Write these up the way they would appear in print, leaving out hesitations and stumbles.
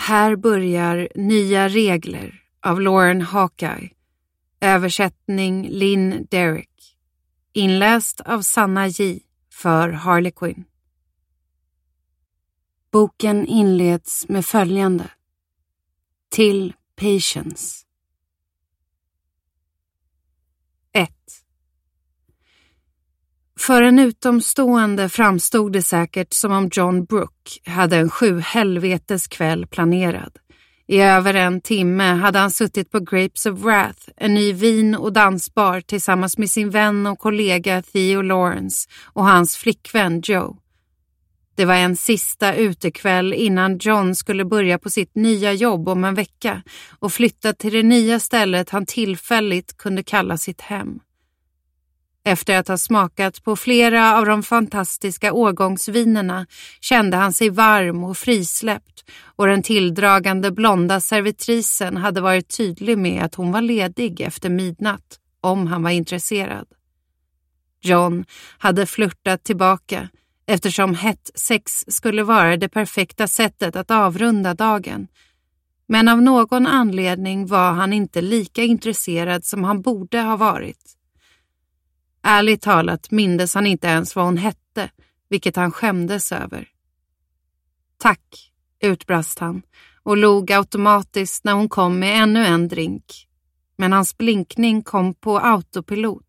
Här börjar Nya regler av Lauren Hawkeye. Översättning Lynn Derrick. Inläst av Sanna J. för Harlequin. Boken inleds med följande. Till Patience. 1. För en utomstående framstod det säkert som om John Brooke hade en 7 helvetes kväll planerad. I över en timme hade han suttit på Grapes of Wrath, en ny vin- och dansbar tillsammans med sin vän och kollega Theo Lawrence och hans flickvän Joe. Det var en sista utekväll innan John skulle börja på sitt nya jobb om en vecka och flytta till det nya stället han tillfälligt kunde kalla sitt hem. Efter att ha smakat på flera av de fantastiska årgångsvinerna kände han sig varm och frisläppt och den tilldragande blonda servitrisen hade varit tydlig med att hon var ledig efter midnatt om han var intresserad. John hade flirtat tillbaka eftersom hett sex skulle vara det perfekta sättet att avrunda dagen. Men av någon anledning var han inte lika intresserad som han borde ha varit. Ärligt talat mindes han inte ens vad hon hette, vilket han skämdes över. Tack, utbrast han och log automatiskt när hon kom med ännu en drink. Men hans blinkning kom på autopilot.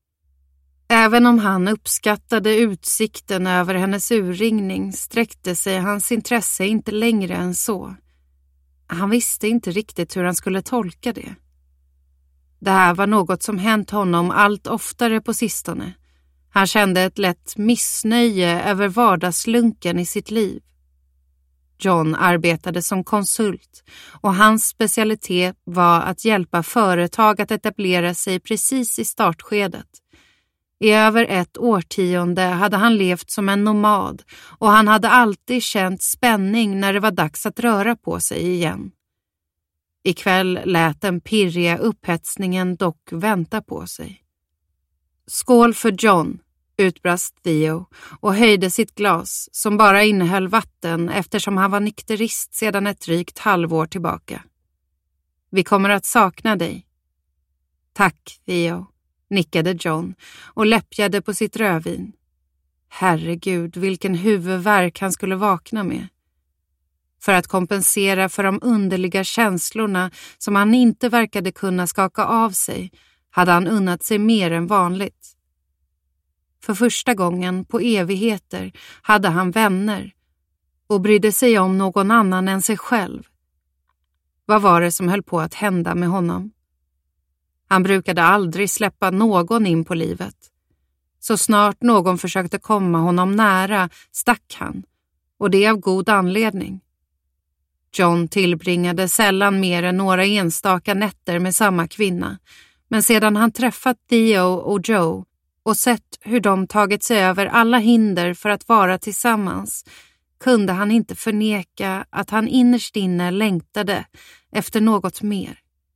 Även om han uppskattade utsikten över hennes urringning sträckte sig hans intresse inte längre än så. Han visste inte riktigt hur han skulle tolka det. Det här var något som hänt honom allt oftare på sistone. Han kände ett lätt missnöje över vardagslunken i sitt liv. John arbetade som konsult och hans specialitet var att hjälpa företag att etablera sig precis i startskedet. I över 1 årtionde hade han levt som en nomad och han hade alltid känt spänning när det var dags att röra på sig igen. Ikväll lät den pirriga upphetsningen dock vänta på sig. Skål för John, utbrast Theo och höjde sitt glas som bara innehöll vatten eftersom han var nykterist sedan ett drygt halvår tillbaka. Vi kommer att sakna dig. Tack, Theo, nickade John och läppjade på sitt rödvin. Herregud, vilken huvudvärk han skulle vakna med. För att kompensera för de underliga känslorna som han inte verkade kunna skaka av sig hade han unnat sig mer än vanligt. För första gången på evigheter hade han vänner och brydde sig om någon annan än sig själv. Vad var det som höll på att hända med honom? Han brukade aldrig släppa någon in på livet. Så snart någon försökte komma honom nära stack han, och det av god anledning. John tillbringade sällan mer än några enstaka nätter med samma kvinna, men sedan han träffat Theo och Joe och sett hur de tagit sig över alla hinder för att vara tillsammans kunde han inte förneka att han innerst inne längtade efter något mer.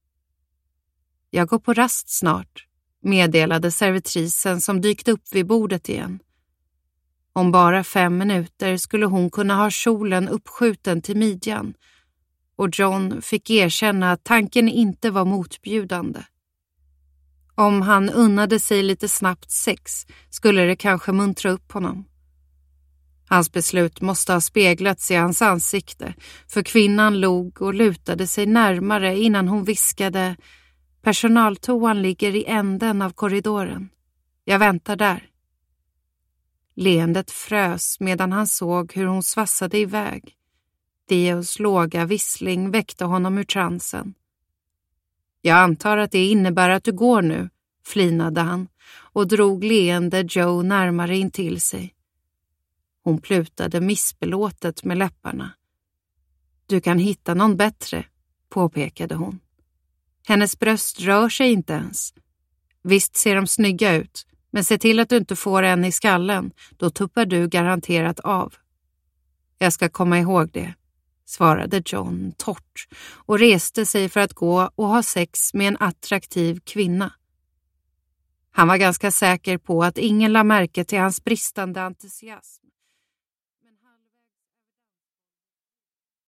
Jag går på rast snart, meddelade servitrisen som dykt upp vid bordet igen. Om bara 5 minuter skulle hon kunna ha kjolen uppskjuten till midjan och John fick erkänna att tanken inte var motbjudande. Om han unnade sig lite snabbt sex skulle det kanske muntra upp honom. Hans beslut måste ha speglats i hans ansikte, för kvinnan log och lutade sig närmare innan hon viskade: personaltoan ligger i änden av korridoren. Jag väntar där. Leendet frös medan han såg hur hon svassade iväg. Theos låga vissling väckte honom ur transen. Jag antar att det innebär att du går nu, flinade han och drog leende Joe närmare in till sig. Hon plutade missbelåtet med läpparna. Du kan hitta någon bättre, påpekade hon. Hennes bröst rör sig inte ens. Visst ser de snygga ut, men se till att du inte får en i skallen, då tuppar du garanterat av. Jag ska komma ihåg det, svarade John torrt och reste sig för att gå och ha sex med en attraktiv kvinna. Han var ganska säker på att ingen la märke till hans bristande entusiasm.